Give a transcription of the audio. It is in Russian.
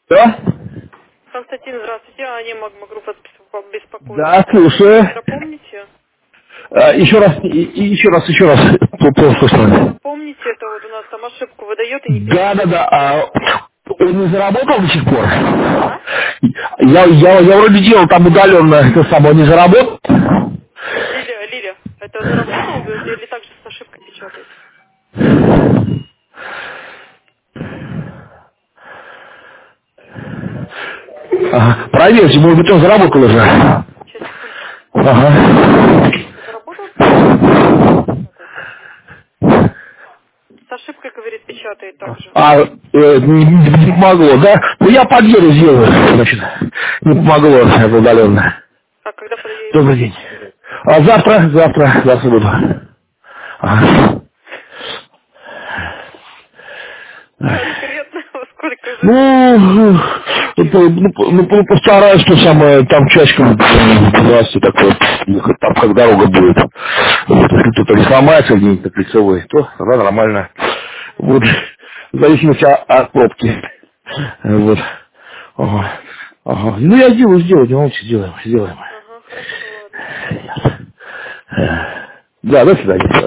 Да? Константин, здравствуйте. Аня Магма-группа беспокоит. Да, слушаю. Напомните? Еще раз. Плохо слышно. Напомните, это вот у нас там ошибку выдает и не Да. перечисляет. Он не заработал до сих пор? А? Я вроде делал там удаленно, это самое, он не заработал? Лиля, это заработал или также с ошибкой печатает? Ага. Проверьте, может быть, он заработал уже. Сейчас, секундочку. Ага. Заработал с ошибкой, говорит, печатает. С ошибкой, говорит, печатает также. Не помогло, да? Ну, я подъеду сделаю, значит. Не помогло, это удаленно. А когда подъедете? Добрый день. Завтра буду. Ага. Конкретно во сколько же? Постараюсь, что самое, там часиком 12 такой, там как дорога будет. Вот, если кто-то не сломается где-нибудь на кольцевой, то тогда нормально. Вот, в зависимости от пробки. Вот. Ага. Ну, я сделаю, не волнуйтесь, сделаем. Ага, хорошо, ладно. Да, до свидания.